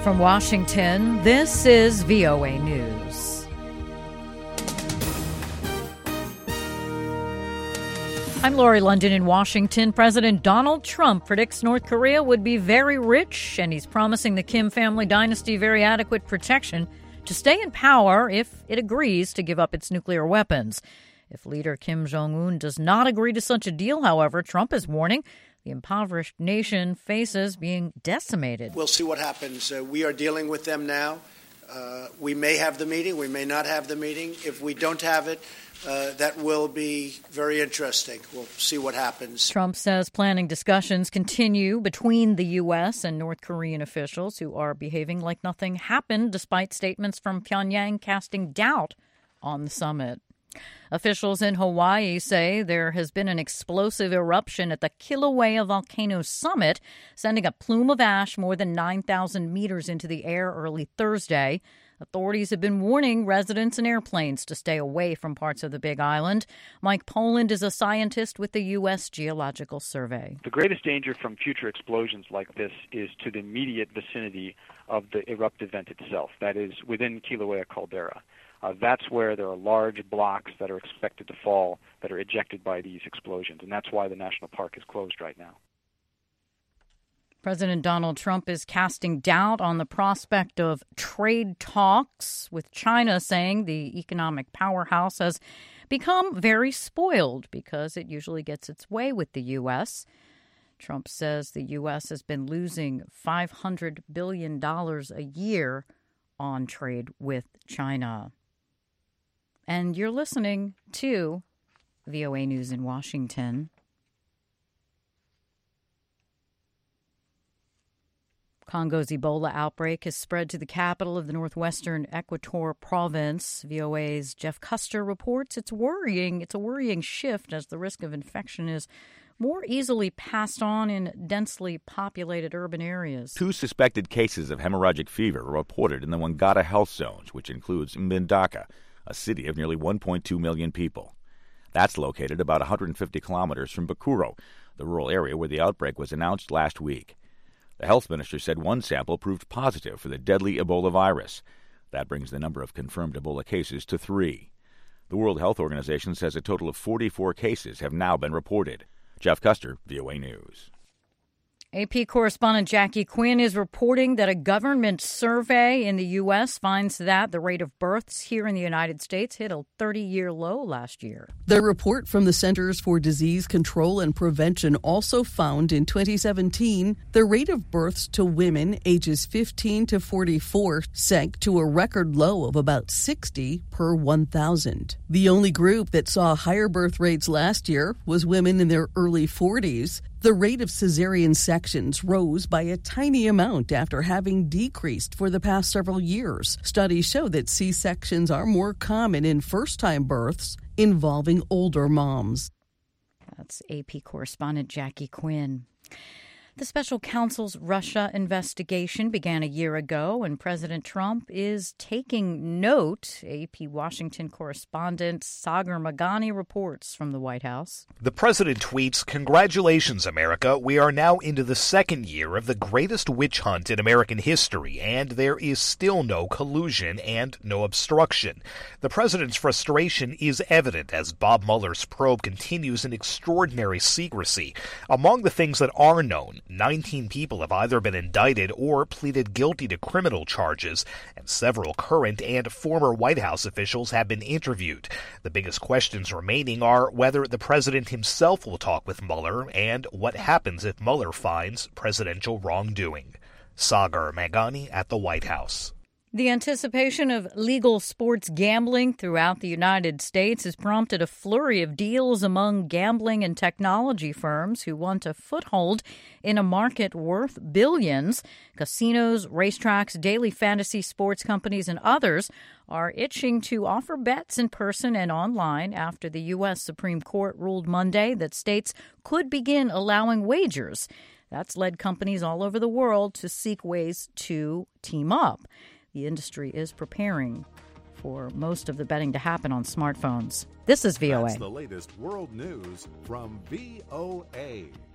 From Washington, this is VOA News. I'm Lori London in Washington. President Donald Trump predicts North Korea would be very rich, and he's promising the Kim family dynasty very adequate protection to stay in power if it agrees to give up its nuclear weapons. If leader Kim Jong-un does not agree to such a deal, however, Trump is warning the impoverished nation faces being decimated. We'll see what happens. We are dealing with them now. We may have the meeting. We may not have the meeting. If we don't have it, that will be very interesting. We'll see what happens. Trump says planning discussions continue between the U.S. and North Korean officials who are behaving like nothing happened, despite statements from Pyongyang casting doubt on the summit. Officials in Hawaii say there has been an explosive eruption at the Kilauea Volcano Summit, sending a plume of ash more than 9,000 meters into the air early Thursday. Authorities have been warning residents and airplanes to stay away from parts of the Big Island. Mike Poland is a scientist with the U.S. Geological Survey. The greatest danger from future explosions like this is to the immediate vicinity of the eruptive vent itself, that is, within Kilauea caldera. That's where there are large blocks that are expected to fall that are ejected by these explosions, and that's why the national park is closed right now. President Donald Trump is casting doubt on the prospect of trade talks, with China saying the economic powerhouse has become very spoiled because it usually gets its way with the U.S. Trump says the U.S. has been losing $500 billion a year on trade with China. And you're listening to VOA News in Washington. Congo's Ebola outbreak has spread to the capital of the northwestern Equator province. VOA's Jeff Custer reports it's a worrying shift as the risk of infection is more easily passed on in densely populated urban areas. 2 suspected cases of hemorrhagic fever were reported in the Wangata health zones, which includes Mbandaka, a city of nearly 1.2 million people. That's located about 150 kilometers from Bakuro, the rural area where the outbreak was announced last week. The health minister said one sample proved positive for the deadly Ebola virus. That brings the number of confirmed Ebola cases to 3. The World Health Organization says a total of 44 cases have now been reported. Jeff Custer, VOA News. AP correspondent Jackie Quinn is reporting that a government survey in the U.S. finds that the rate of births here in the United States hit a 30-year low last year. The report from the Centers for Disease Control and Prevention also found in 2017 the rate of births to women ages 15 to 44 sank to a record low of about 60 per 1,000. The only group that saw higher birth rates last year was women in their early 40s. The rate of cesarean sections rose by a tiny amount after having decreased for the past several years. Studies show that C-sections are more common in first-time births involving older moms. That's AP correspondent Jackie Quinn. The special counsel's Russia investigation began a year ago, and President Trump is taking note. AP Washington correspondent Sagar Meghani reports from the White House. The president tweets, "Congratulations, America. We are now into the second year of the greatest witch hunt in American history, and there is still no collusion and no obstruction." The president's frustration is evident as Bob Mueller's probe continues in extraordinary secrecy. Among the things that are known, 19 people have either been indicted or pleaded guilty to criminal charges, and several current and former White House officials have been interviewed. The biggest questions remaining are whether the president himself will talk with Mueller and what happens if Mueller finds presidential wrongdoing. Sagar Meghani at the White House. The anticipation of legal sports gambling throughout the United States has prompted a flurry of deals among gambling and technology firms who want a foothold in a market worth billions. Casinos, racetracks, daily fantasy sports companies, and others are itching to offer bets in person and online after the U.S. Supreme Court ruled Monday that states could begin allowing wagers. That's led companies all over the world to seek ways to team up. The industry is preparing for most of the betting to happen on smartphones. This is VOA. That's the latest world news from VOA.